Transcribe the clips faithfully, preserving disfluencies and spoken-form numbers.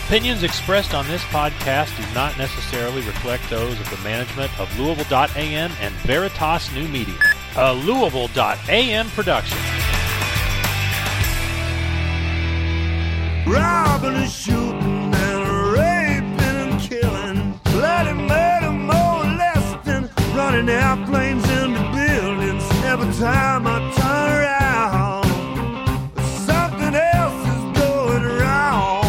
Opinions expressed on this podcast do not necessarily reflect those of the management of Louisville dot A M and Veritas New Media, a Louisville dot A M production. Robbing and shooting and raping and killing, bloody murder, molesting, running airplanes into buildings. Every time I turn around, something else is going wrong.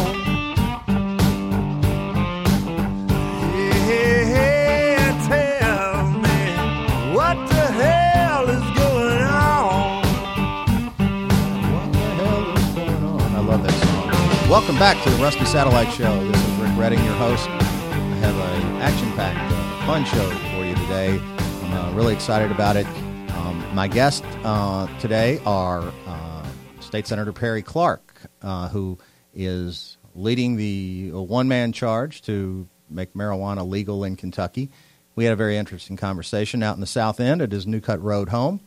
Yeah, tell me, what the hell is going on? What the hell is going on? I love that song. Welcome back to the Rusty Satellite Show. This is Rick Redding, your host. I have an action-packed, uh, fun show for you today. I'm uh, really excited about it. Um, my guests uh, today are uh, State Senator Perry Clark, uh, who is leading the one-man charge to make marijuana legal in Kentucky. We had a very interesting conversation out in the South End at his New Cut Road home.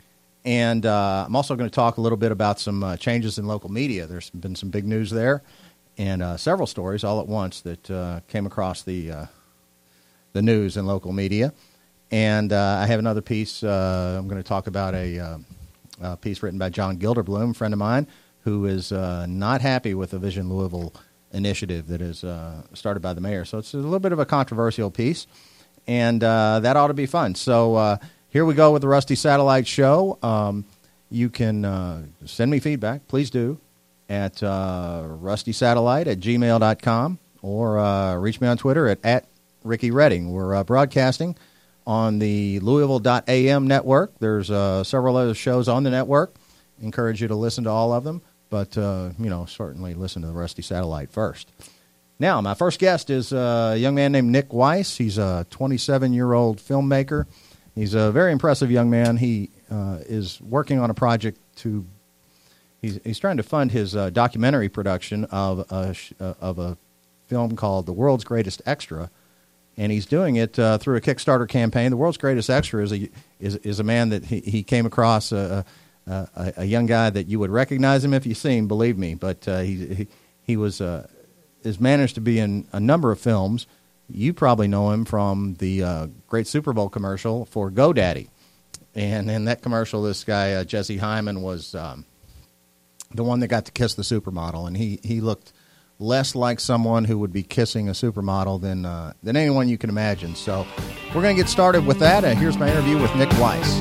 And uh, I'm also going to talk a little bit about some uh, changes in local media. There's been some big news there, and uh, several stories all at once that uh, came across the uh, the news in local media. And uh, I have another piece. Uh, I'm going to talk about a, uh, a piece written by John Gilderblum, a friend of mine, who is uh, not happy with the Vision Louisville initiative that is uh, started by the mayor. So it's a little bit of a controversial piece, and uh, that ought to be fun. So uh, here we go with the Rusty Satellite Show. Um, you can uh, send me feedback. Please do at uh, rustysatellite at gmail dot com or uh, reach me on Twitter at, at Ricky Redding. We're uh, broadcasting on the Louisville dot A M network. There's uh, several other shows on the network. Encourage you to listen to all of them, but, uh, you know, certainly listen to the Rusty Satellite first. Now, my first guest is a young man named Nick Weiss. He's a twenty-seven-year-old filmmaker. He's a very impressive young man. He uh, is working on a project to he's, he's trying to fund his uh, documentary production of a, uh, of a film called The World's Greatest Extra, and he's doing it uh, through a Kickstarter campaign. The World's Greatest Extra is a is, is a man that he, he came across, a, a, a young guy that you would recognize him if you see him, believe me, but uh, he, he he was uh, has managed to be in a number of films. You probably know him from the uh, great Super Bowl commercial for GoDaddy. And in that commercial, this guy, uh, Jesse Hyman, was um, the one that got to kiss the supermodel. And he, he looked less like someone who would be kissing a supermodel than, uh, than anyone you can imagine. So we're going to get started with that. And here's my interview with Nick Weiss.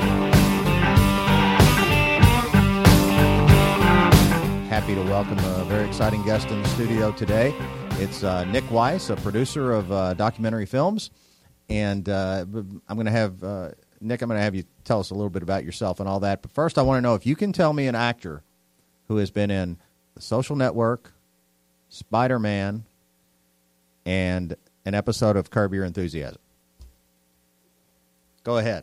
Happy to welcome a very exciting guest in the studio today. It's uh, Nick Weiss, a producer of uh, documentary films, and uh, I'm going to have uh, Nick. I'm going to have you tell us a little bit about yourself and all that. But first, I want to know if you can tell me an actor who has been in The Social Network, Spider-Man, and an episode of Curb Your Enthusiasm. Go ahead.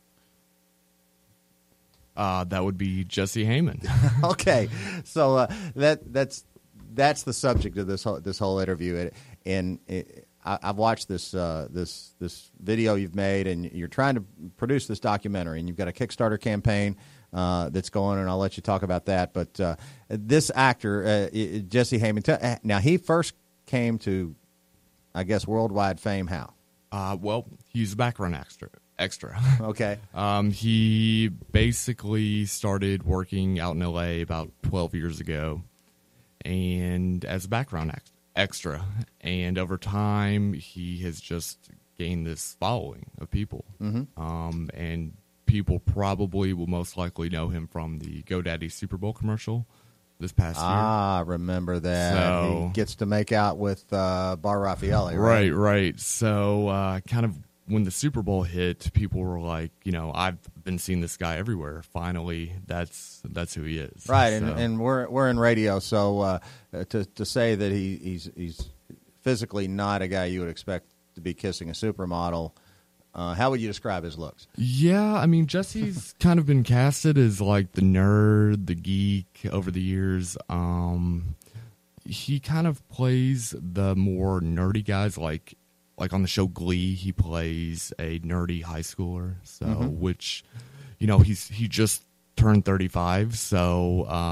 Uh, that would be Jesse Hyman. Okay, so uh, that that's. That's the subject of this whole, this whole interview, and it, I, I've watched this uh, this this video you've made, and you're trying to produce this documentary, and you've got a Kickstarter campaign uh, that's going, and I'll let you talk about that. But uh, this actor, uh, Jesse Hyman, t- now he first came to, I guess, worldwide fame. How? Uh, well, he's a background extra. Extra. Okay. um, he basically started working out in L A about twelve years ago. And as a background ex- extra, and over time, he has just gained this following of people. Mm-hmm. Um, and people probably will most likely know him from the GoDaddy Super Bowl commercial this past ah, year. Ah, remember that. So, he gets to make out with uh, Bar Raffaele, right? Right, right. So uh, kind of when the Super Bowl hit, people were like, you know, I've been seeing this guy everywhere. Finally, that's that's who he is. Right, so. and, and we're we're in radio, so uh, to to say that he, he's he's physically not a guy you would expect to be kissing a supermodel. Uh, how would you describe his looks? Yeah, I mean, Jesse's kind of been casted as like the nerd, the geek over the years. Um, he kind of plays the more nerdy guys, like. Like on the show Glee, he plays a nerdy high schooler, so mm-hmm. which, you know, he's he just turned thirty-five, so uh,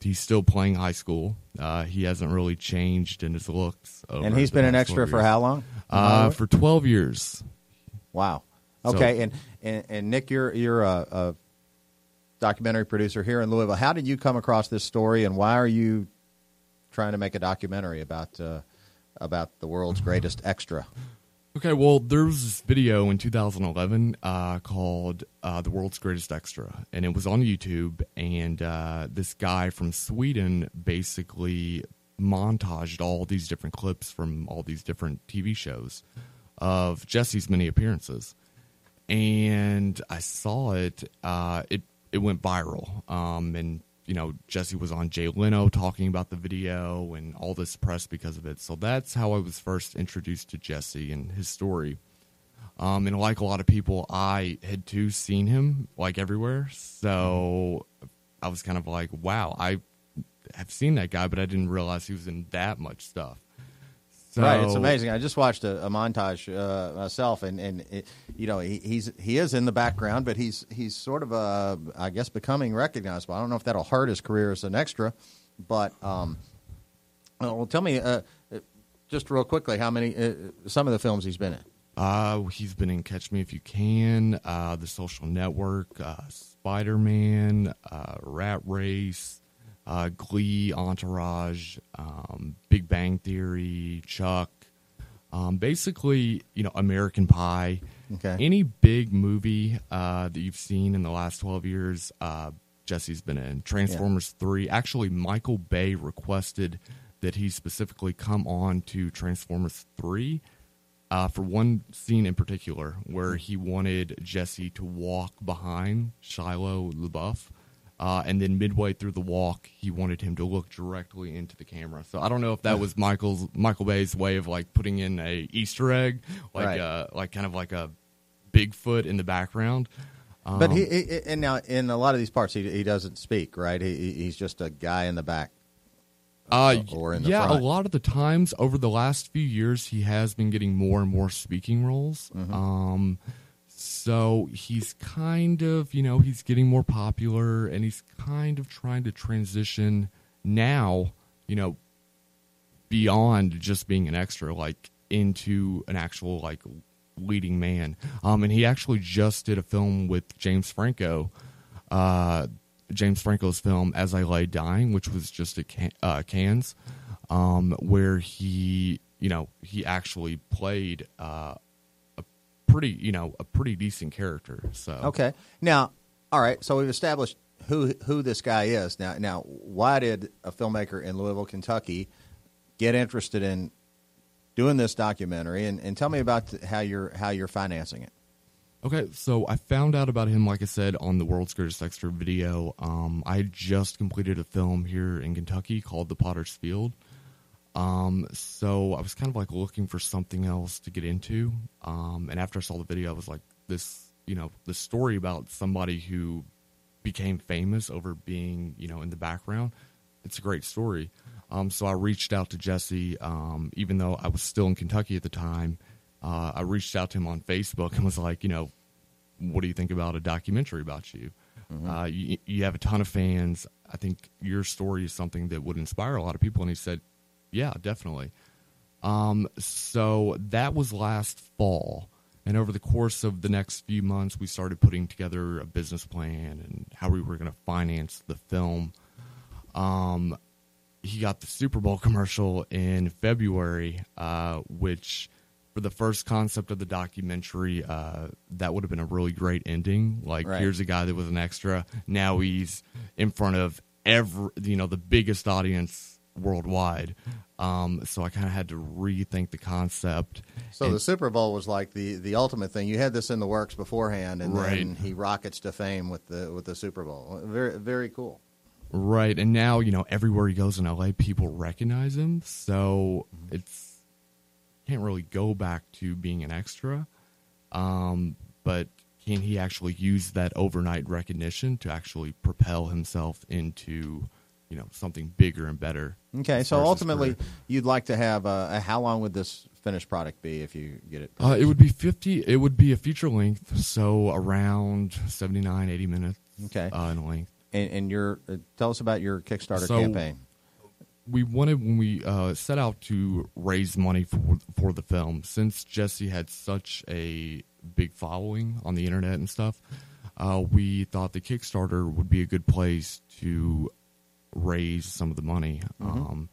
he's still playing high school. Uh, he hasn't really changed in his looks. Over And he's the been an past extra twelve for years. how long? Uh, for twelve years. Wow. So- Okay, and, and and Nick, you're you're a, a documentary producer here in Louisville. How did you come across this story, and why are you trying to make a documentary about uh, about the world's greatest extra? Okay, well, there was this video in two thousand eleven uh, called uh, The World's Greatest Extra, and it was on YouTube, and uh, this guy from Sweden basically montaged all these different clips from all these different T V shows of Jesse's many appearances. And I saw it, uh, it, it went viral, um, and you know, Jesse was on Jay Leno talking about the video and all this press because of it. So that's how I was first introduced to Jesse and his story. Um, and like a lot of people, I had too seen him like everywhere. So I was kind of like, wow, I have seen that guy, but I didn't realize he was in that much stuff. So, Right, it's amazing. I just watched a, a montage uh, myself, and and it, you know he, he's he is in the background, but he's he's sort of uh, I guess becoming recognizable. I don't know if that'll hurt his career as an extra, but um, well, tell me uh, just real quickly how many uh, some of the films he's been in. Uh, he's been in Catch Me If You Can, uh, The Social Network, uh, Spider-Man, uh, Rat Race, uh, Glee, Entourage, um, Big Bang Theory, Chuck. Um, basically, you know, American Pie. Okay. Any big movie uh, that you've seen in the last twelve years, uh, Jesse's been in. Transformers yeah. three. Actually, Michael Bay requested that he specifically come on to Transformers three. Uh, for one scene in particular, where he wanted Jesse to walk behind Shia LaBeouf, uh, and then midway through the walk, he wanted him to look directly into the camera. So I don't know if that was Michael's Michael Bay's way of like putting in a Easter egg, like right. uh, like kind of like a Bigfoot in the background. Um, But he, he and now in a lot of these parts, he he doesn't speak, right? He he's just a guy in the back. Uh, or in the yeah, front. a lot of the times over the last few years, he has been getting more and more speaking roles. Mm-hmm. Um, so he's kind of, you know, he's getting more popular, and he's kind of trying to transition now, you know, beyond just being an extra, like into an actual like leading man. Um, and he actually just did a film with James Franco. Uh, James Franco's film As I Lay Dying, which was just at Can- uh, Cannes, um, where he, you know, he actually played uh, a pretty, you know, a pretty decent character. So Okay, now, all right. So we've established who who this guy is. Now, now, why did a filmmaker in Louisville, Kentucky, get interested in doing this documentary? And, and tell me about how you're how you're financing it. Okay, so I found out about him, like I said, on the World's Greatest Extra video. Um, I had just completed a film here in Kentucky called The Potter's Field. Um, so I was kind of like looking for something else to get into. Um, and after I saw the video, I was like, this, you know, the story about somebody who became famous over being, you know, in the background, it's a great story. Um, so I reached out to Jesse, um, even though I was still in Kentucky at the time. Uh, I reached out to him on Facebook and was like, you know, what do you think about a documentary about you? Mm-hmm. Uh, you, you have a ton of fans. I think your story is something that would inspire a lot of people. And he said, yeah, definitely. Um, so that was last fall. And over the course of the next few months, we started putting together a business plan and how we were going to finance the film. Um, he got the Super Bowl commercial in February, uh, which... for the first concept of the documentary, uh, that would have been a really great ending. Like, right. Here's a guy that was an extra. Now he's in front of every, you know, the biggest audience worldwide. Um, so I kind of had to rethink the concept. So and, the Super Bowl was like the, the ultimate thing. You had this in the works beforehand, and right. then he rockets to fame with the with the Super Bowl. Very very cool. Right, and now, you know, everywhere he goes in L A, people recognize him. So mm-hmm. it's can't really go back to being an extra, um, but can he actually use that overnight recognition to actually propel himself into, you know, something bigger and better? Okay, so ultimately, you'd like to have uh, how long would this finished product be if you get it? Uh, it would be fifty. It would be a feature length, so around seventy-nine, eighty minutes. Okay, uh, in length. And, and your uh, tell us about your Kickstarter So- campaign. We wanted, when we uh, set out to raise money for for the film, since Jesse had such a big following on the internet and stuff, uh, we thought the Kickstarter would be a good place to raise some of the money. Mm-hmm. Um,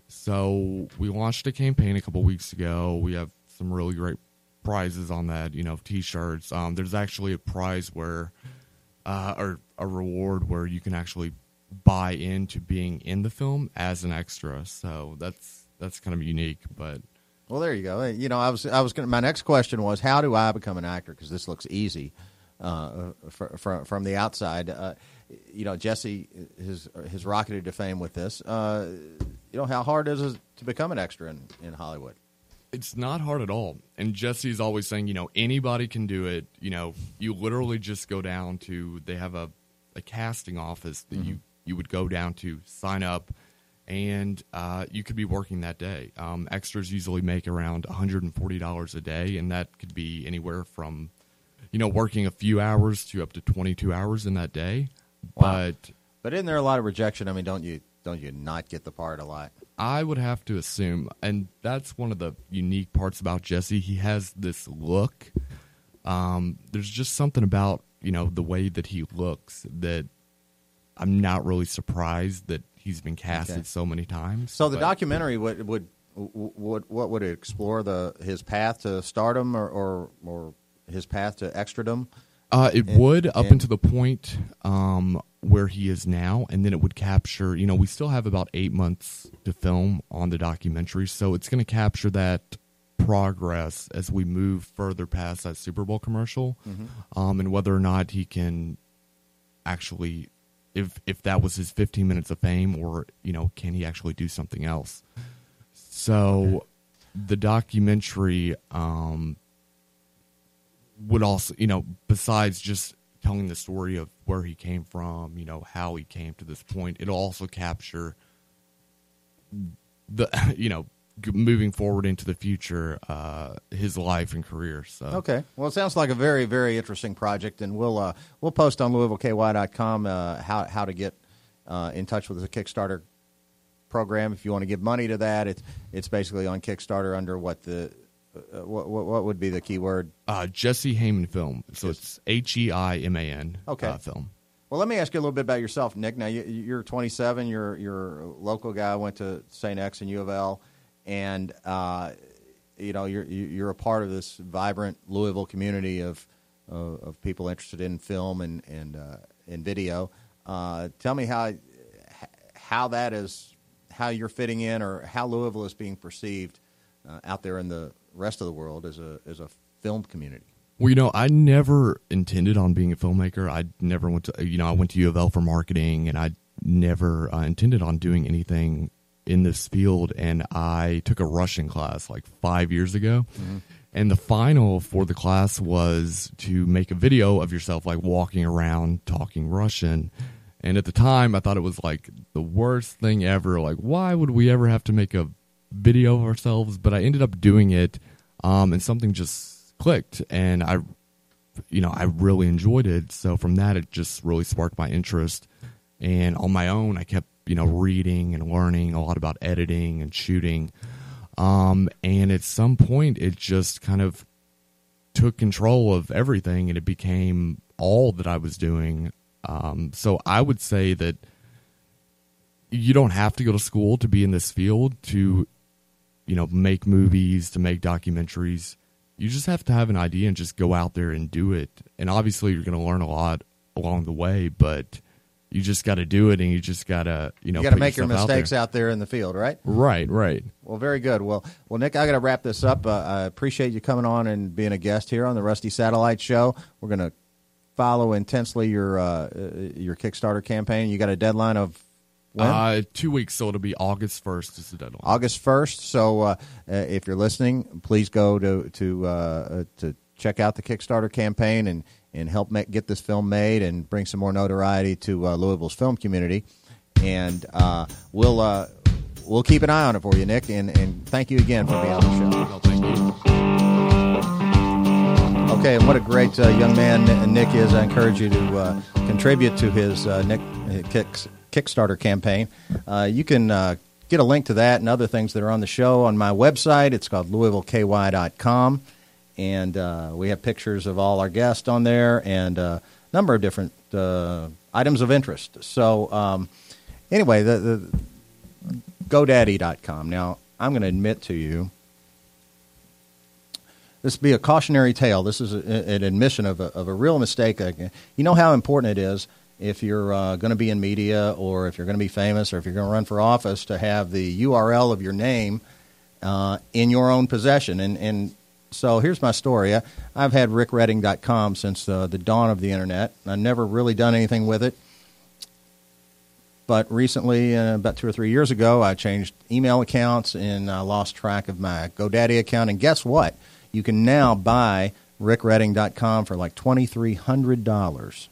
so we launched a campaign a couple weeks ago. We have some really great prizes on that, you know, T-shirts. Um, there's actually a prize where, uh, or a reward where you can actually buy into being in the film as an extra, so that's that's kind of unique. But Well, there you go. You know, I was I was gonna, my next question was, how do I become an actor? Because this looks easy uh, from from the outside. Uh, you know, Jesse has has rocketed to fame with this. Uh, you know, how hard is it to become an extra in, in Hollywood? it's not hard at all. And Jesse's always saying, you know, anybody can do it. You know, you literally just go down to, they have a, a casting office that mm-hmm. you, you would go down to, sign up, and uh, you could be working that day. Um, extras usually make around one hundred forty dollars a day, and that could be anywhere from, you know, working a few hours to up to twenty-two hours in that day. Wow. But But isn't there a lot of rejection? I mean, don't you don't you not get the part a lot? I would have to assume, and that's one of the unique parts about Jesse. He has this look. Um, there's just something about, you know, the way that he looks that I'm not really surprised that he's been casted Okay. so many times. So the But- documentary would would would what would it explore the his path to stardom or or, or his path to extradom? Uh, it And- would, up and- until the point um, where he is now, and then it would capture, you know, we still have about eight months to film on the documentary, so it's going to capture that progress as we move further past that Super Bowl commercial, Mm-hmm. um, and whether or not he can actually, if if that was his fifteen minutes of fame, or, you know, can he actually do something else? So Okay. the documentary... Um, would also, you know, besides just telling the story of where he came from, you know, how he came to this point, it'll also capture the, you know, g- moving forward into the future, uh, his life and career. So Okay. Well, it sounds like a very, very interesting project, and we'll uh, we'll post on Louisville K Y dot com uh, how how to get uh, in touch with the Kickstarter program if you want to give money to that. It's it's basically on Kickstarter under what the uh, what, what what would be the keyword? uh, Jesse Heyman Film. So Yes. it's H E I M A N Okay. uh, film. Well, let me ask you a little bit about yourself, Nick. Now you, you're twenty-seven. You're you're a local guy. Went to Saint X and U of L, and uh, you know you're you're a part of this vibrant Louisville community of of, of people interested in film and and uh, in video. Uh, tell me how how that is, how you're fitting in, or how Louisville is being perceived uh, out there in the rest of the world as a as a film community. Well, you know, I never intended on being a filmmaker. I never went to, you know, I went to U of L for marketing, and I never uh, intended on doing anything in this field. And I took a Russian class like five years ago. Mm-hmm. And the final for the class was to make a video of yourself, like walking around talking Russian. And at the time, I thought it was like the worst thing ever. Like, why would we ever have to make a video of ourselves? But I ended up doing it, um, and something just clicked, and I, you know, I really enjoyed it. So from that, it just really sparked my interest. And on my own, I kept, you know, reading and learning a lot about editing and shooting. Um, and at some point, it just kind of took control of everything, and it became all that I was doing. Um, so I would say that you don't have to go to school to be in this field, to, you know, make movies, to make documentaries. You just have to have an idea and just go out there and do it. And obviously you're going to learn a lot along the way, but you just got to do it, and you just got to, you know, You got to put make your yourself out mistakes there. out there in the field, right? Right, right. Well, very good. Well, well, Nick, I got to wrap this up. Uh, I appreciate you coming on and being a guest here on the Rusty Satellite Show. We're going to follow intensely your uh, uh, your Kickstarter campaign. You got a deadline of when? Uh, two weeks, so it'll be August first is the deadline. August first. So uh, uh, if you're listening, please go to to uh, to check out the Kickstarter campaign and and help make, get this film made and bring some more notoriety to uh, Louisville's film community. And uh, we'll uh, we'll keep an eye on it for you, Nick. And, and thank you again for being on the show. No, thank you. Okay, and what a great uh, young man Nick is. I encourage you to uh, contribute to his uh, Nick Kicks, Kickstarter campaign. Uh, you can uh, get a link to that and other things that are on the show on my website. It's called Louisville K Y dot com, and uh, we have pictures of all our guests on there and a number of different uh, items of interest. So um, anyway, the, the GoDaddy dot com. Now, I'm going to admit to you, this will be a cautionary tale. This is a, an admission of a, of a real mistake. You know how important it is if you're uh, going to be in media or if you're going to be famous or if you're going to run for office to have the U R L of your name uh, in your own possession. And, and so here's my story. I, I've had rick redding dot com since uh, the dawn of the Internet. I've never really done anything with it. But recently, uh, about two or three years ago, I changed email accounts and I lost track of my GoDaddy account. And guess what? You can now buy rick redding dot com for like twenty-three hundred dollars.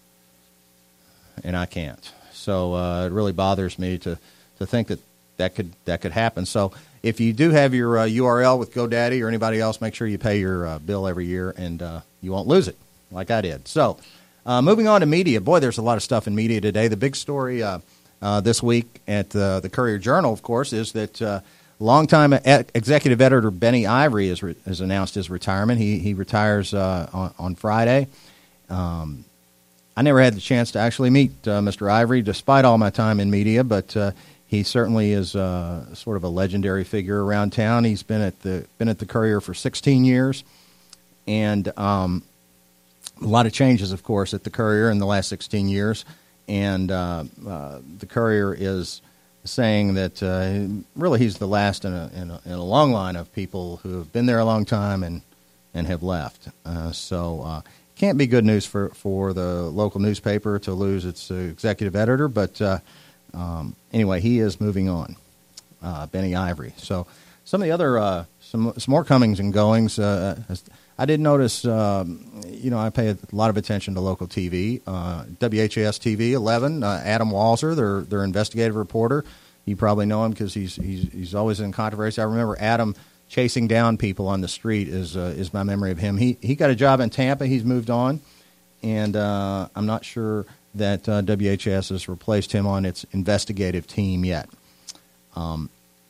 And I can't. So uh, it really bothers me to, to think that that could, that could happen. So if you do have your uh, U R L with GoDaddy or anybody else, make sure you pay your uh, bill every year and uh, you won't lose it like I did. So uh, moving on to media. Boy, there's a lot of stuff in media today. The big story uh, uh, this week at uh, the Courier-Journal, of course, is that uh, longtime executive editor Benny Ivory has, re- has announced his retirement. He, he retires uh, on, on Friday. Um I never had the chance to actually meet uh, Mister Ivory, despite all my time in media, but uh, he certainly is uh, sort of a legendary figure around town. He's been at the been at the Courier for sixteen years, and um, a lot of changes, of course, at the Courier in the last sixteen years. And uh, uh, the Courier is saying that uh, really he's the last in a, in a in a long line of people who have been there a long time and and have left. Uh, so. Uh, Can't be good news for, for the local newspaper to lose its uh, executive editor, but uh, um, anyway, he is moving on, uh, Benny Ivory. So some of the other, uh, some, some more comings and goings. Uh, I did notice, um, you know, I pay a lot of attention to local T V. Uh, W H A S T V eleven, uh, Adam Walser, their their investigative reporter. You probably know him because he's, he's he's always in controversy. I remember Adam chasing down people on the street is uh, is my memory of him. He he got a job in Tampa. He's moved on, and uh, I'm not sure that uh, W H S has replaced him on its investigative team yet. Um,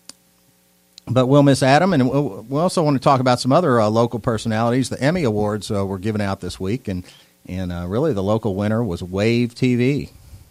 but we'll miss Adam, and we'll, we also want to talk about some other uh, local personalities. The Emmy Awards uh, were given out this week, and and uh, really the local winner was Wave T V.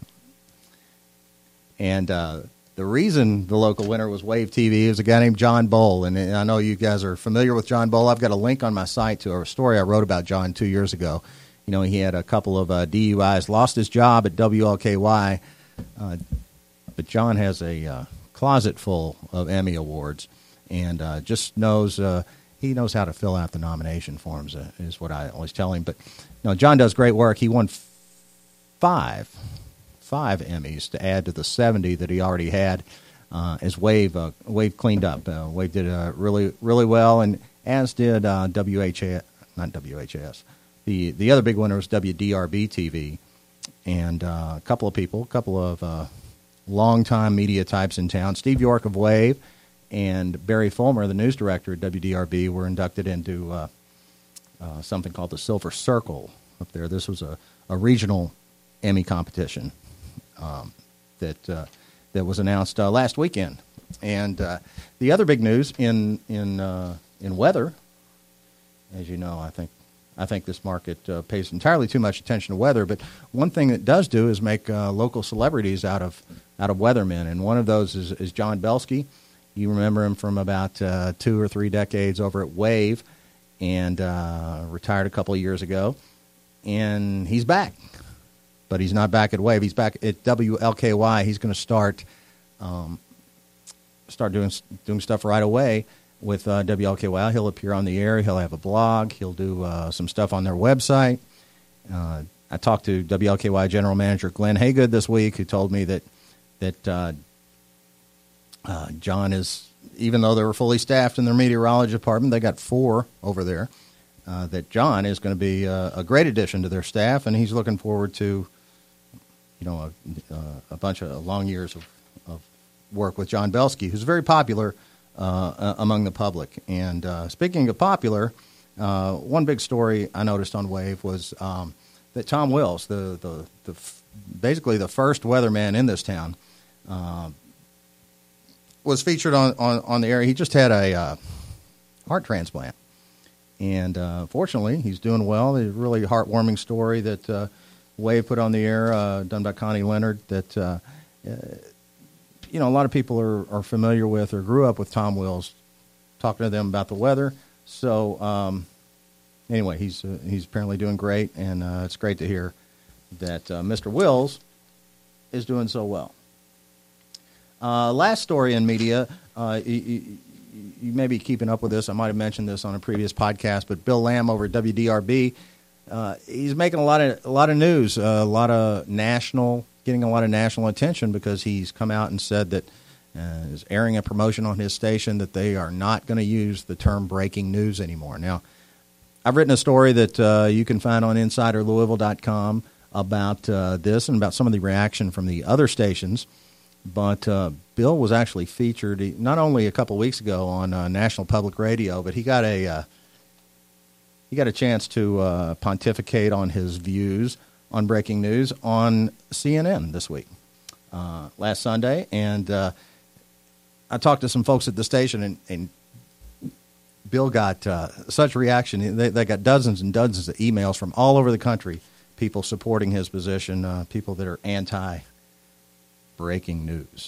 And uh, the reason the local winner was Wave T V is a guy named John Bowl, and I know you guys are familiar with John Bowl. I've got a link on my site to a story I wrote about John two years ago. You know, he had a couple of uh, D U Is, lost his job at W L K Y, uh, but John has a uh, closet full of Emmy Awards, and uh, just knows uh, he knows how to fill out the nomination forms, uh, is what I always tell him. But you know, John does great work. He won f- five. Five Emmys to add to the seventy that he already had uh, as Wave uh, Wave cleaned up. Uh, Wave did uh, really really well, and as did uh, W H A, not W H S. The the other big winner was W D R B T V, and uh, a couple of people, a couple of uh, longtime media types in town. Steve York of Wave and Barry Fulmer, the news director at W D R B, were inducted into uh, uh, something called the Silver Circle up there. This was a, a regional Emmy competition. Um, that uh, that was announced uh, last weekend, and uh, the other big news in in uh, in weather, as you know, I think I think this market uh, pays entirely too much attention to weather. But one thing it does do is make uh, local celebrities out of out of weathermen, and one of those is, is John Belsky. You remember him from about uh, two or three decades over at Wave, and uh, retired a couple of years ago, and he's back. But he's not back at Wave. He's back at W L K Y. He's going to start um, start doing doing stuff right away with uh, W L K Y. He'll appear on the air. He'll have a blog. He'll do uh, some stuff on their website. Uh, I talked to W L K Y General Manager Glenn Haygood this week, who told me that that uh, uh, John is, even though they were fully staffed in their meteorology department, they got four over there, uh, that John is going to be uh, a great addition to their staff, and he's looking forward to you know, a, uh, a bunch of long years of, of work with John Belsky, who's very popular uh, among the public. And uh, speaking of popular, uh, one big story I noticed on Wave was um, that Tom Wills, the the, the f- basically the first weatherman in this town, uh, was featured on, on, on the air. He just had a uh, heart transplant, and uh, fortunately, he's doing well. A really heartwarming story that uh, Wave put on the air, uh, done by Connie Leonard. That uh, uh, you know, a lot of people are, are familiar with or grew up with Tom Wills, talking to them about the weather. So um, anyway, he's uh, he's apparently doing great, and uh, it's great to hear that uh, Mister Wills is doing so well. Uh, last story in media, uh, you, you, you may be keeping up with this. I might have mentioned this on a previous podcast, but Bill Lamb over at W D R B, uh, he's making a lot of a lot of news, uh, a lot of national, getting a lot of national attention because he's come out and said that uh, is airing a promotion on his station that they are not going to use the term breaking news anymore. Now, I've written a story that uh, you can find on insider louisville dot com about uh, this and about some of the reaction from the other stations. But uh, Bill was actually featured not only a couple weeks ago on uh, National Public Radio, but he got a uh, he got a chance to uh, pontificate on his views on breaking news on C N N this week, uh, last Sunday. And uh, I talked to some folks at the station, and, and Bill got uh, such reaction. They, they got dozens and dozens of emails from all over the country, people supporting his position, uh, people that are anti breaking news.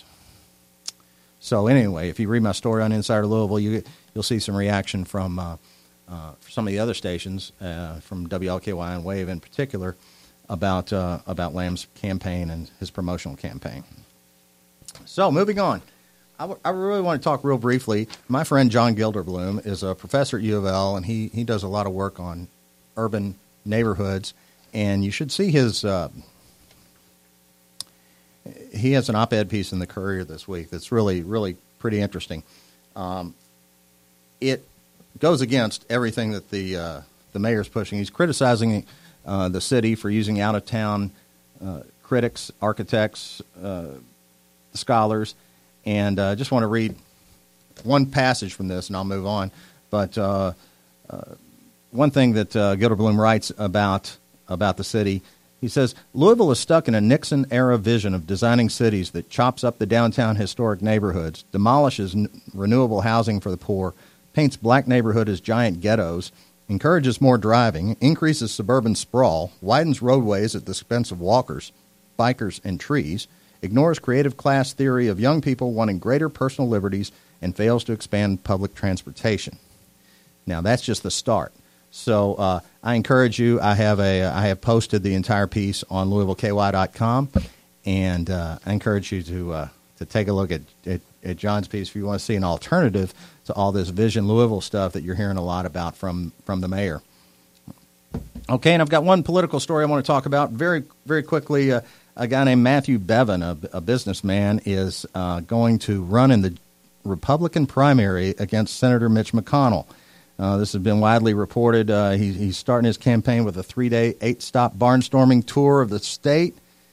So anyway, if you read my story on Insider Louisville, you, you'll see some reaction from uh, uh, some of the other stations, uh, from W L K Y and Wave in particular, about uh, about Lamb's campaign and his promotional campaign. So moving on, I, w- I really want to talk real briefly. My friend John Gilderbloom is a professor at U of L, and he, he does a lot of work on urban neighborhoods, and you should see his... Uh, He has an op-ed piece in the Courier this week that's really, really pretty interesting. Um, it goes against everything that the uh, the mayor's pushing. He's criticizing uh, the city for using out-of-town uh, critics, architects, uh, scholars, and I uh, just want to read one passage from this, and I'll move on. But uh, uh, one thing that uh, Gilderbloom writes about about the city. He says, Louisville is stuck in a Nixon-era vision of designing cities that chops up the downtown historic neighborhoods, demolishes n- renewable housing for the poor, paints black neighborhoods as giant ghettos, encourages more driving, increases suburban sprawl, widens roadways at the expense of walkers, bikers, and trees, ignores creative class theory of young people wanting greater personal liberties, and fails to expand public transportation. Now, that's just the start. So uh, I encourage you. I have a I have posted the entire piece on Louisville K Y dot com, and uh, I encourage you to uh, to take a look at, at at John's piece if you want to see an alternative to all this Vision Louisville stuff that you're hearing a lot about from from the mayor. Okay, and I've got one political story I want to talk about very very quickly. Uh, a guy named Matthew Bevin, a, a businessman, is uh, going to run in the Republican primary against Senator Mitch McConnell. Uh, this has been widely reported. Uh, he, he's starting his campaign with a three-day, eight-stop barnstorming tour of the state.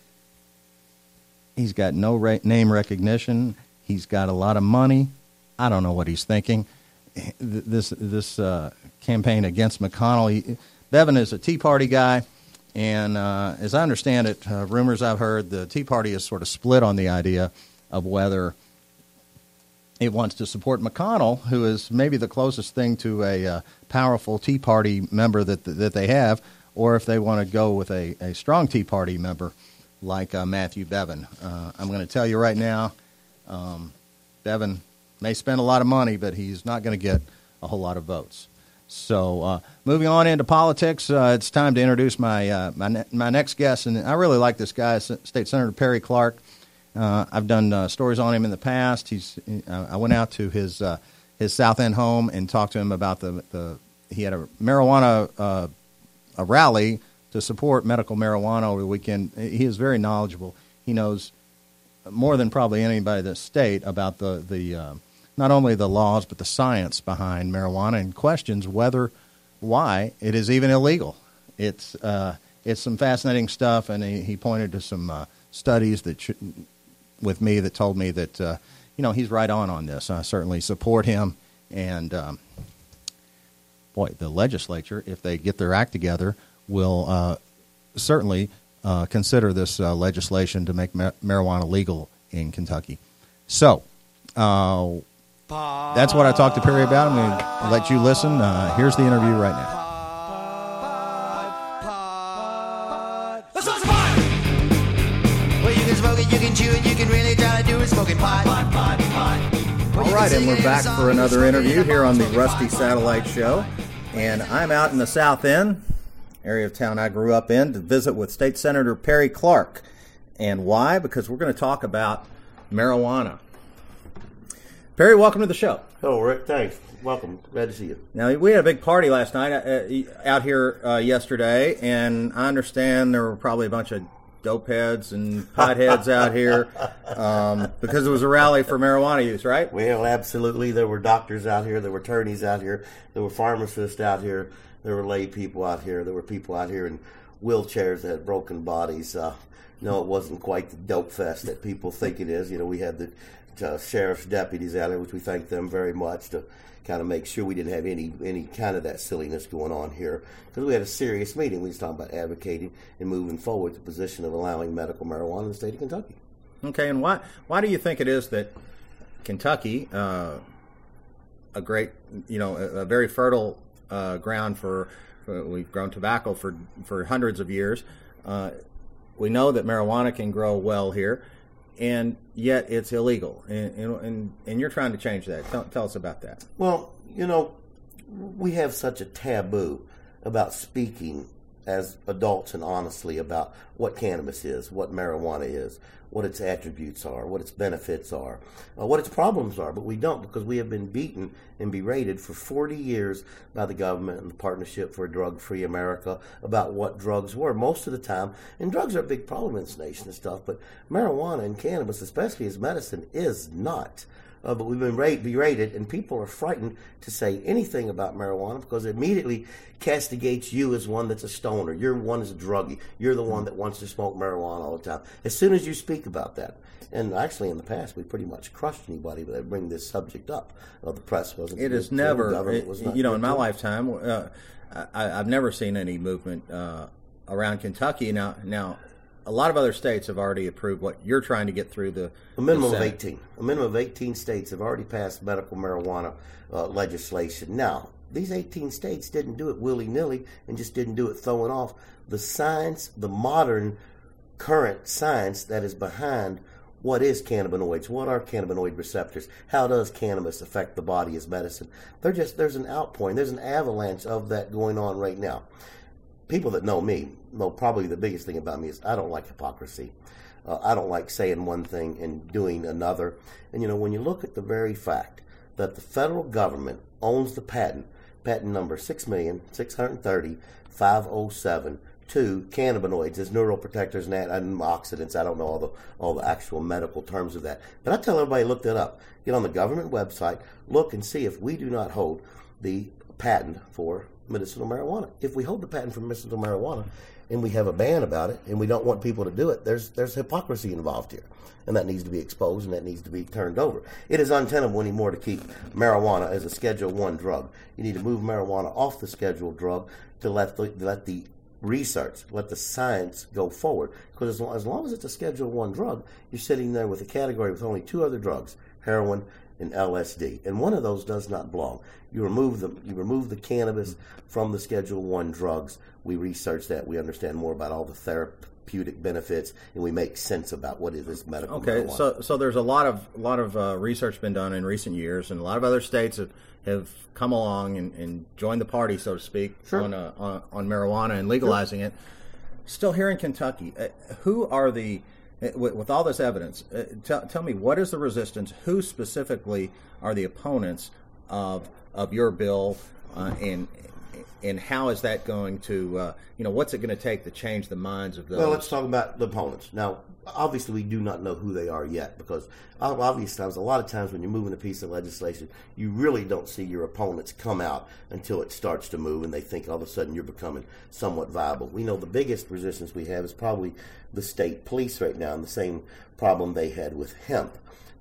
He's got no re- name recognition. He's got a lot of money. I don't know what he's thinking. This this uh, campaign against McConnell. He, Bevin is a Tea Party guy, and uh, as I understand it, uh, rumors I've heard, the Tea Party is sort of split on the idea of whether it wants to support McConnell, who is maybe the closest thing to a uh, powerful Tea Party member that that they have, or if they want to go with a, a strong Tea Party member like uh, Matthew Bevin. Uh, I'm going to tell you right now, um, Bevin may spend a lot of money, but he's not going to get a whole lot of votes. So uh, moving on into politics, uh, it's time to introduce my uh, my, ne- my next guest, and I really like this guy, State Senator Perry Clark. Uh, I've done uh, stories on him in the past. He's. Uh, I went out to his uh, his South End home and talked to him about the, the he had a marijuana uh, a rally to support medical marijuana over the weekend. He is very knowledgeable. He knows more than probably anybody in the state about the the uh, not only the laws but the science behind marijuana, and questions whether why it is even illegal. It's uh, it's some fascinating stuff, and he, he pointed to some uh, studies that. Should, with me that told me that, uh, you know, he's right on on this. I certainly support him. And, um, boy, the legislature, if they get their act together, will uh, certainly uh, consider this uh, legislation to make ma- marijuana legal in Kentucky. So uh, that's what I talked to Perry about. I'm going to let you listen. Uh, here's the interview right now. You can chew it, you can really try to do it, smoking pot, pot, pot, pot. All right, and we're back for another interview here on the Rusty Satellite Show. And I'm out in the South End, area of town I grew up in, to visit with State Senator Perry Clark. And why? Because we're going to talk about marijuana. Perry, welcome to the show. Hello, Rick. Thanks. Welcome. Glad to see you. Now, we had a big party last night uh, out here uh, yesterday, and I understand there were probably a bunch of dope heads and potheads out here um, because it was a rally for marijuana use, right? Well, absolutely. There were doctors out here. There were attorneys out here. There were pharmacists out here. There were lay people out here. There were people out here in wheelchairs that had broken bodies. Uh, no, it wasn't quite the dope fest that people think it is. You know, we had the uh, sheriff's deputies out there, which we thank them very much to kind of make sure we didn't have any any kind of that silliness going on here. Because we had a serious meeting. We was talking about advocating and moving forward the position of allowing medical marijuana in the state of Kentucky. Okay, and why why do you think it is that Kentucky, uh, a great, you know, a, a very fertile uh, ground for, for, we've grown tobacco for, for hundreds of years. Uh, we know that marijuana can grow well here, and yet it's illegal. And, and, and you're trying to change that. Tell, tell us about that. Well, you know, we have such a taboo about speaking as adults and honestly about what cannabis is, what marijuana is, what its attributes are, what its benefits are, uh, what its problems are. But we don't, because we have been beaten and berated for forty years by the government and the Partnership for a Drug-Free America about what drugs were most of the time. And drugs are a big problem in this nation and stuff, but marijuana and cannabis, especially as medicine, is not. Uh, but we've been berated, and people are frightened to say anything about marijuana because it immediately castigates you as one that's a stoner. You're one that's a druggie. You're the one that wants to smoke marijuana all the time. As soon as you speak about that, and actually in the past we pretty much crushed anybody that bring this subject up. Uh, the press wasn't. It is never, it, was you know, in my lifetime, uh, I, I've never seen any movement uh, around Kentucky. Now, now. A lot of other states have already approved what you're trying to get through the a minimum the of eighteen. A minimum of eighteen states have already passed medical marijuana uh, legislation. Now, these eighteen states didn't do it willy-nilly and just didn't do it throwing off the science, the modern, current science that is behind what is cannabinoids, what are cannabinoid receptors, how does cannabis affect the body as medicine. They're just there's an outpouring, there's an avalanche of that going on right now. People that know me know probably the biggest thing about me is I don't like hypocrisy. Uh, I don't like saying one thing and doing another. And, you know, when you look at the very fact that the federal government owns the patent, patent number six million six hundred thirty thousand five hundred seven, to cannabinoids as neuroprotectors and antioxidants. I don't know all the all the actual medical terms of that. But I tell everybody, look that up. Get on the government website, look and see if we do not hold the patent for medicinal marijuana. If we hold the patent for medicinal marijuana and we have a ban about it and we don't want people to do it, there's there's hypocrisy involved here. And that needs to be exposed and that needs to be turned over. It is untenable anymore to keep marijuana as a Schedule One drug. You need to move marijuana off the scheduled drug to let the, let the research, let the science go forward. Because as long, as long as it's a Schedule One drug, you're sitting there with a category with only two other drugs, heroin and L S D, and one of those does not belong. You remove the you remove the cannabis from the Schedule One drugs. We research that. We understand more about all the therapeutic benefits, and we make sense about what it is medical okay, marijuana. so so there's a lot of a lot of uh, research been done in recent years, and a lot of other states have, have come along and, and joined the party, so to speak, sure. on, uh, on on marijuana and legalizing sure. it. Still here in Kentucky, uh, who are the With, with all this evidence, uh, tell, tell me, what is the resistance? Who specifically are the opponents of of your bill, uh, and and how is that going to, uh, you know, what's it going to take to change the minds of those? Well, let's talk about the opponents. Now, obviously, we do not know who they are yet, because obvious times, a lot of times when you're moving a piece of legislation, you really don't see your opponents come out until it starts to move, and they think all of a sudden you're becoming somewhat viable. We know the biggest resistance we have is probably the state police right now, and the same problem they had with hemp.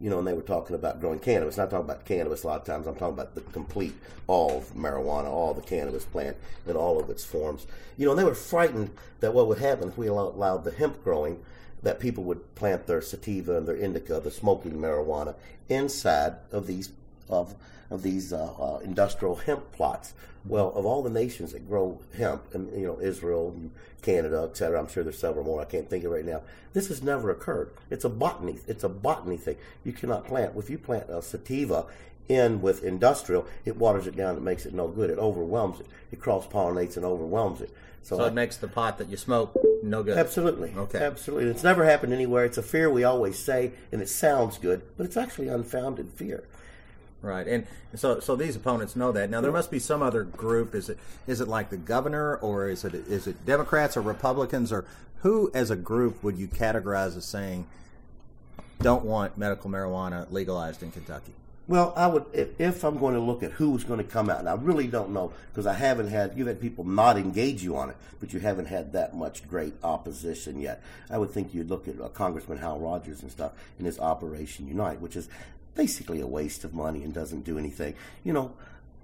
you know, and they were talking about growing cannabis. Not talking about cannabis a lot of times. I'm talking about the complete, all of marijuana, all the cannabis plant in all of its forms. You know, and they were frightened that what would happen if we allowed the hemp growing, that people would plant their sativa and their indica, the smoking marijuana, inside of these of of these uh, uh, industrial hemp plots. Well, of all the nations that grow hemp, and you know, Israel, and Canada, et cetera, I'm sure there's several more I can't think of right now. This has never occurred. It's a botany. It's a botany thing. You cannot plant. If you plant a sativa in with industrial, it waters it down. It makes it no good. It overwhelms it. It cross pollinates and overwhelms it. So, so it I, makes the pot that you smoke no good. Absolutely. Okay. Absolutely. It's never happened anywhere. It's a fear we always say, and it sounds good, but it's actually unfounded fear. Right, and so so these opponents know that. Now there must be some other group. Is it is it like the governor, or is it is it Democrats or Republicans, or who as a group would you categorize as saying don't want medical marijuana legalized in Kentucky? Well, I would if, if I'm going to look at who's going to come out, and I really don't know because I haven't had you've had people not engage you on it, but you haven't had that much great opposition yet. I would think you'd look at uh, Congressman Hal Rogers and stuff in his Operation Unite, which is basically a waste of money and doesn't do anything. You know,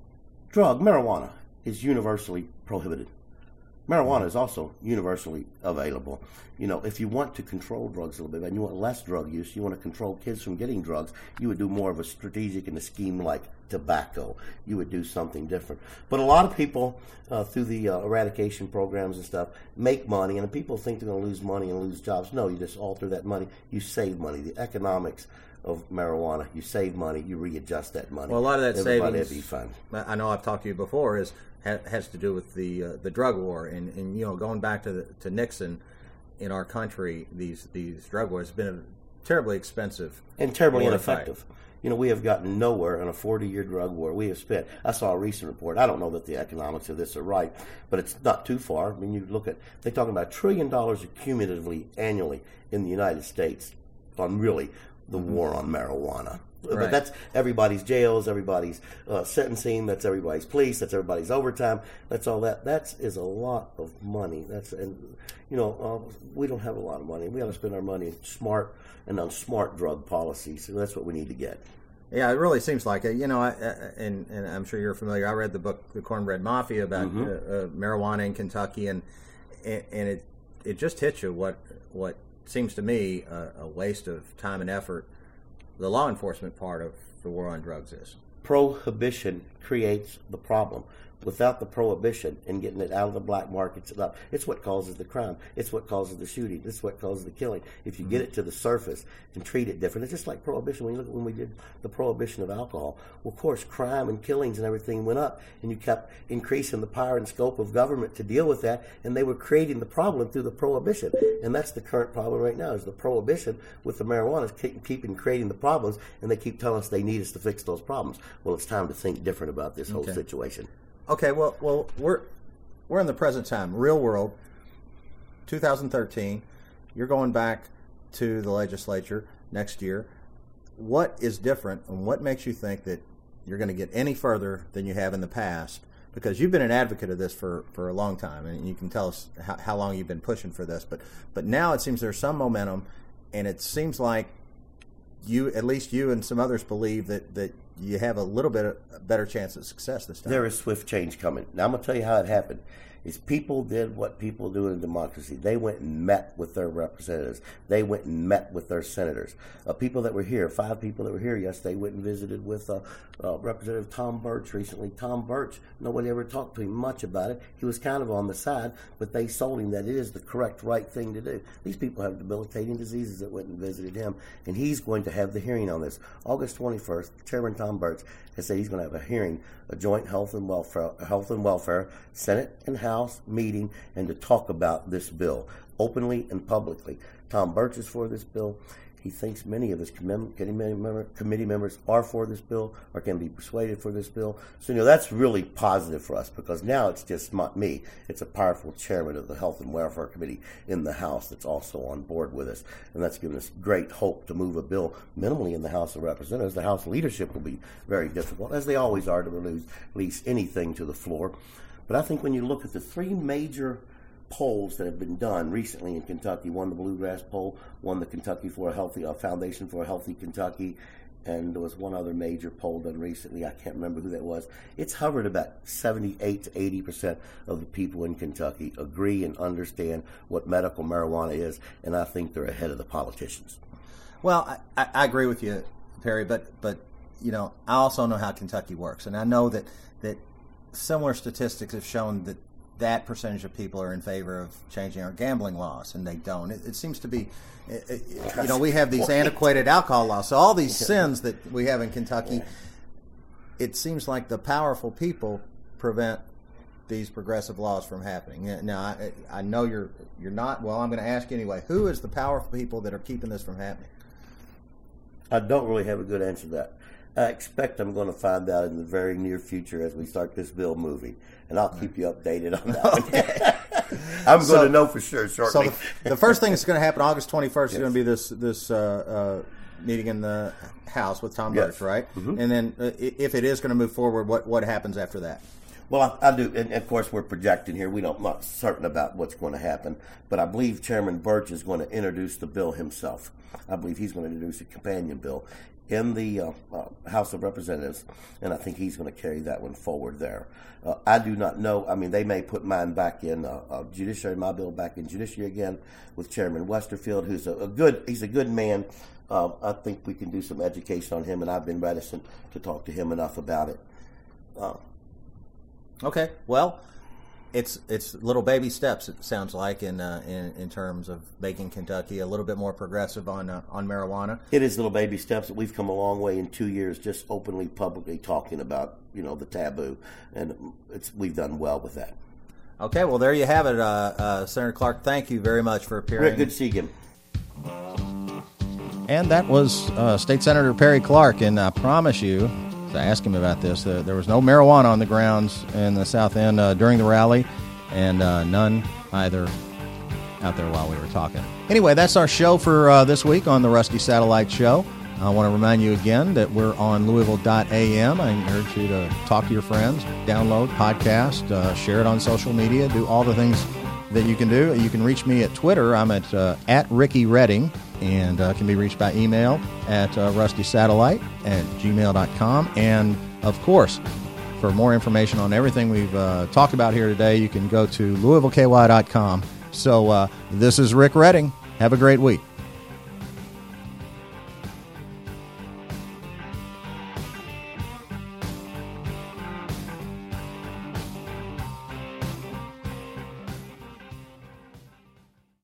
drug, marijuana is universally prohibited. Marijuana is also universally available. You know, if you want to control drugs a little bit and you want less drug use, you want to control kids from getting drugs, you would do more of a strategic and a scheme like tobacco. You would do something different. But a lot of people, uh, through the uh, eradication programs and stuff, make money, and people think they're going to lose money and lose jobs. No, you just alter that money. You save money. The economics of marijuana, you save money, you readjust that money. Well, a lot of that Everybody savings, be fun. I know I've talked to you before, is ha, has to do with the uh, the drug war, and, and you know, going back to the, to Nixon in our country, these these drug wars have been a terribly expensive and terribly war ineffective. Fight. You know, we have gotten nowhere in a forty-year drug war. We have spent, I saw a recent report, I don't know that the economics of this are right, but it's not too far. I mean, you look at, they're talking about a trillion dollars cumulatively annually in the United States on really the war on marijuana. Right. But that's everybody's jails, everybody's uh, sentencing, that's everybody's police, that's everybody's overtime, that's all that. That is a lot of money. That's and you know uh, we don't have a lot of money. We got to spend our money smart and on smart drug policies. So that's what we need to get. Yeah, it really seems like it. You know, I, I, and, and I'm sure you're familiar. I read the book, The Cornbread Mafia, about mm-hmm. uh, uh, marijuana in Kentucky, and and it it just hits you what what. seems to me a, a waste of time and effort the law enforcement part of the war on drugs is. Prohibition creates the problem. Without the prohibition and getting it out of the black markets, it's what causes the crime. It's what causes the shooting. It's what causes the killing. If you mm-hmm. get it to the surface and treat it different, it's just like prohibition. When you look at when we did the prohibition of alcohol, well, of course, crime and killings and everything went up, and you kept increasing the power and scope of government to deal with that, and they were creating the problem through the prohibition. And that's the current problem right now, is the prohibition with the marijuana is keep, keeping creating the problems, and they keep telling us they need us to fix those problems. Well, it's time to think different about this whole okay. situation. Okay, well, well, we're we're in the present time, real world, two thousand thirteen. You're going back to the legislature next year. What is different, and what makes you think that you're going to get any further than you have in the past? Because you've been an advocate of this for, for a long time, and you can tell us how, how long you've been pushing for this. But but now it seems there's some momentum, and it seems like you, at least you and some others, believe that, that you have a little bit of a better chance of success this time. There is swift change coming. Now, I'm going to tell you how it happened. Is people did what people do in a democracy. They went and met with their representatives. They went and met with their senators. Uh, people that were here, five people that were here yesterday, went and visited with uh, uh, Representative Tom Birch recently. Tom Birch, nobody ever talked to him much about it. He was kind of on the side, but they sold him that it is the correct, right thing to do. These people have debilitating diseases that went and visited him, and he's going to have the hearing on this. August twenty-first, Chairman Tom Birch has said he's going to have a hearing, a joint health and welfare, health and welfare, Senate and House meeting, and to talk about this bill openly and publicly. Tom Birch is for this bill. He thinks many of his committee members are for this bill or can be persuaded for this bill. So, you know, that's really positive for us, because now it's just not me. It's a powerful chairman of the Health and Welfare Committee in the House that's also on board with us. And that's given us great hope to move a bill minimally in the House of Representatives. The House leadership will be very difficult, as they always are, to release anything to the floor. But I think when you look at the three major polls that have been done recently in Kentucky. One, the Bluegrass poll, one, the Kentucky for a Healthy uh, Foundation for a Healthy Kentucky, and there was one other major poll done recently. I can't remember who that was. It's hovered about seventy-eight to eighty percent of the people in Kentucky agree and understand what medical marijuana is, and I think they're ahead of the politicians. Well, I, I agree with you, Perry, but, but you know, I also know how Kentucky works, and I know that, that similar statistics have shown that that percentage of people are in favor of changing our gambling laws, and they don't. It, it seems to be, it, it, you know, we have these antiquated alcohol laws. So all these sins that we have in Kentucky, it seems like the powerful people prevent these progressive laws from happening. Now, I, I know you're you're not. Well, I'm going to ask you anyway. Who is the powerful people that are keeping this from happening? I don't really have a good answer to that. I expect I'm going to find out in the very near future as we start this bill moving, and I'll keep you updated on that. Okay. I'm so, going to know for sure shortly. So the, the first thing that's going to happen August twenty-first yes. is going to be this this uh, uh, meeting in the House with Tom yes. Burch, right? Mm-hmm. And then uh, if it is going to move forward, what what happens after that? Well, I, I do, and of course we're projecting here. We don't, I'm not certain about what's going to happen, but I believe Chairman Burch is going to introduce the bill himself. I believe he's going to introduce a companion bill in the uh, uh, House of Representatives, and I think he's going to carry that one forward there. Uh, I do not know. I mean, they may put mine back in uh, uh, judiciary, my bill back in judiciary again with Chairman Westerfield, who's a, a good. He's a good man. Uh, I think we can do some education on him, and I've been reticent to talk to him enough about it. Uh, okay, well. It's it's little baby steps. It sounds like in uh, in in terms of making Kentucky a little bit more progressive on uh, on marijuana. It is little baby steps. That we've come a long way in two years, just openly, publicly talking about you know the taboo, and it's we've done well with that. Okay, well there you have it, uh, uh, Senator Clark. Thank you very much for appearing. Rick, good to see you again. And that was uh, State Senator Perry Clark, and I promise you. I asked him about this. Uh, there was no marijuana on the grounds in the South End uh, during the rally, and uh, none either out there while we were talking. Anyway, that's our show for uh, this week on the Rusty Satellite Show. I want to remind you again that we're on Louisville dot A M. I encourage you to talk to your friends, download, podcast, uh, share it on social media, do all the things that you can do. You can reach me at Twitter. I'm at uh, at Ricky Redding, and uh, can be reached by email at uh, rustysatellite at gmail dot com. And, of course, for more information on everything we've uh, talked about here today, you can go to Louisville K Y dot com. So uh, this is Rick Redding. Have a great week.